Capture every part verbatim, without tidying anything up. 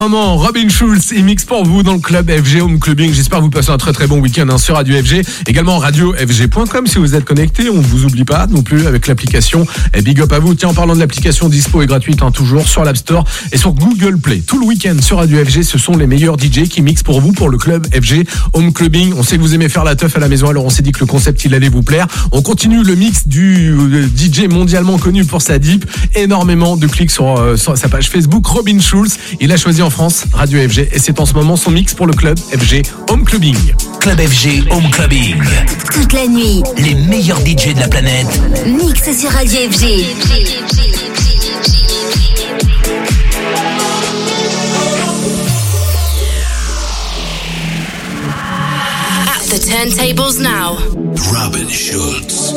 Moment, Robin Schulz, il mixe pour vous dans le club F G Home Clubbing. J'espère que vous passez un très très bon week-end hein, sur Radio F G. Également radio f g point com si vous êtes connecté. On ne vous oublie pas non plus avec l'application. Et big up à vous. Tiens, en parlant de l'application, dispo et gratuite hein, toujours sur l'App Store et sur Google Play. Tout le week-end sur Radio F G, ce sont les meilleurs D J qui mixent pour vous pour le club F G Home Clubbing. On sait que vous aimez faire la teuf à la maison, alors on s'est dit que le concept il allait vous plaire. On continue le mix du D J mondialement connu pour sa deep. Énormément de clics sur, euh, sur sa page Facebook. Robin Schulz, il a choisi en France Radio F G et c'est en ce moment son mix pour le club F G Home Clubbing. Club F G Home Clubbing. Toute la nuit. Les meilleurs D J de la planète. Mix sur Radio F G. At the turntables now, Robin Schulz.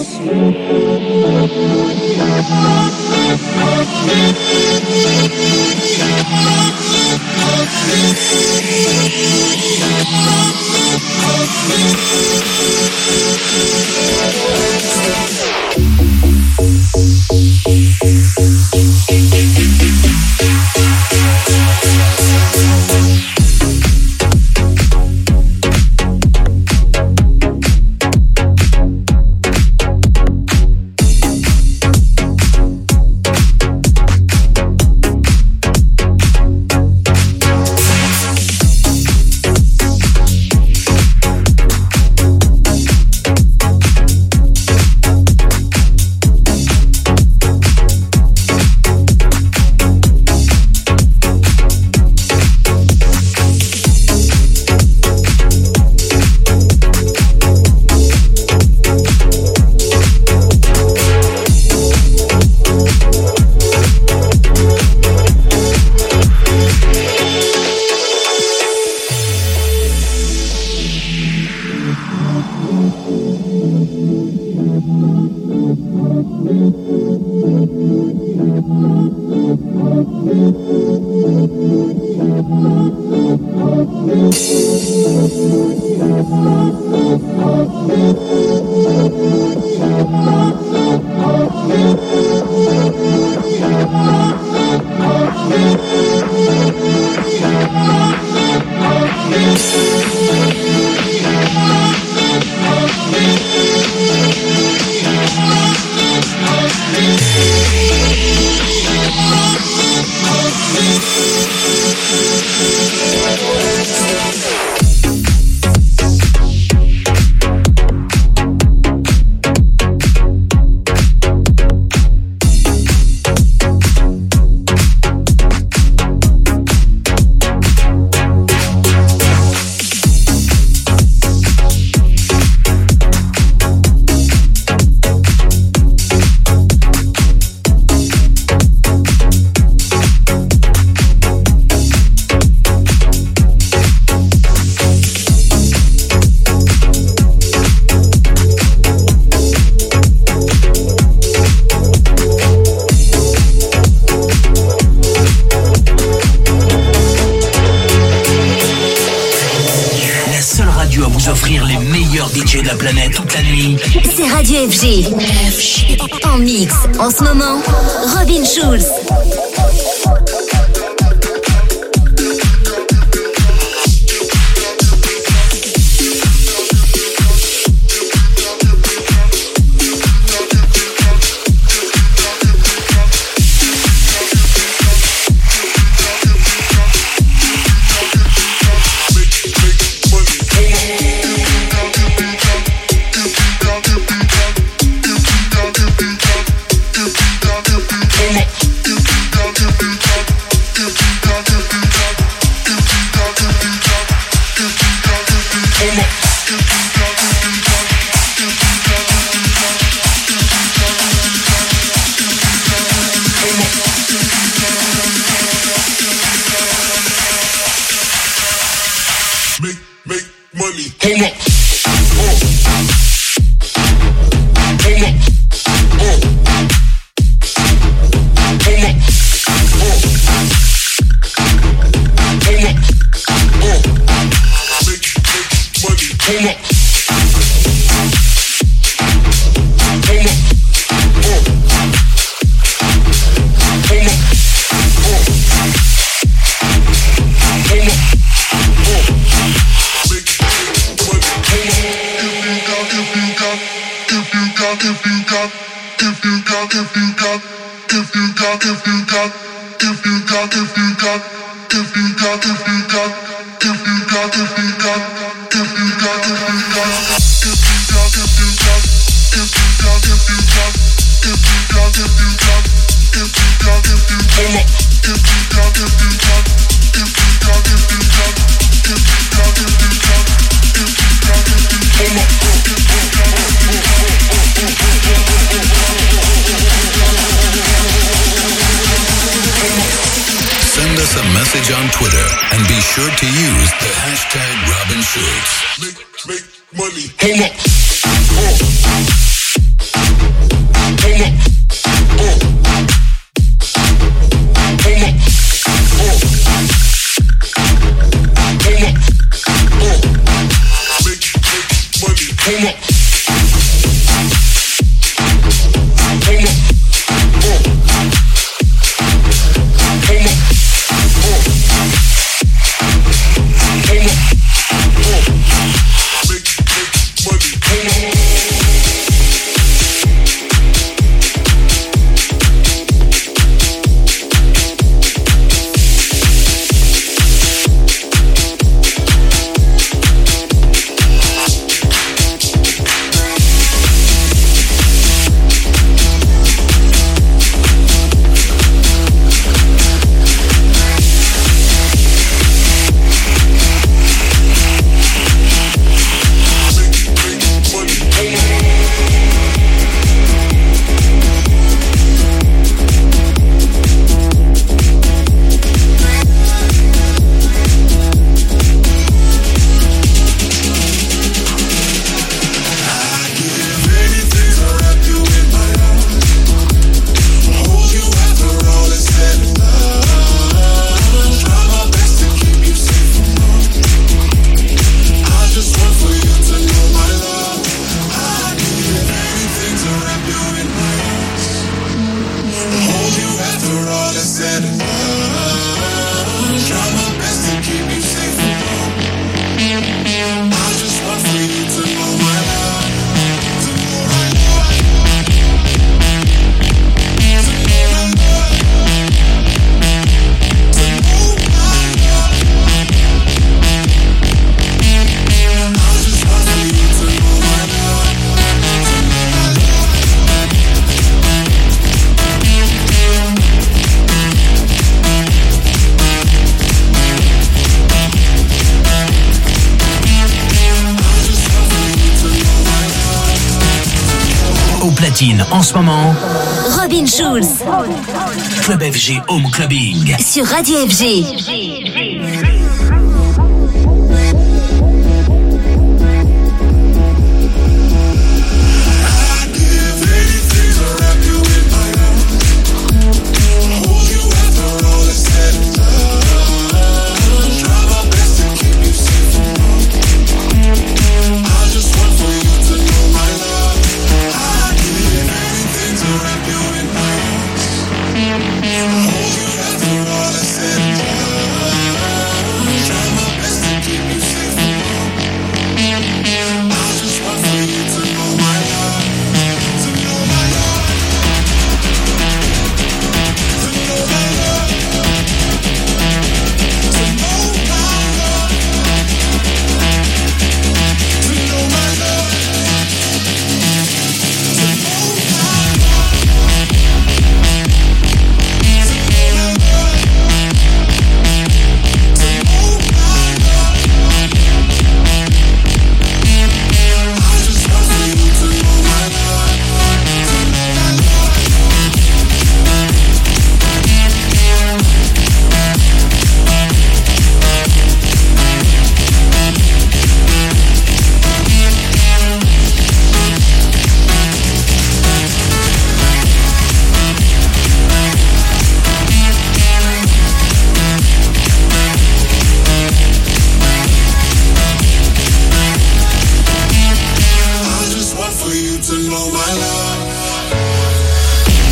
En mix, en ce moment, Robin Schulz. Send us a message on Twitter and be sure to use the hashtag Robin Schultz. Make, make money. Hold up. Oh. Hold up. Oh. Hold up. Oh. Hold up. Oh. Make, make money. Hold up. Hold up. Oh. Hold up. En ce moment, Robin Schulz Club F G Home Clubbing sur Radio F G.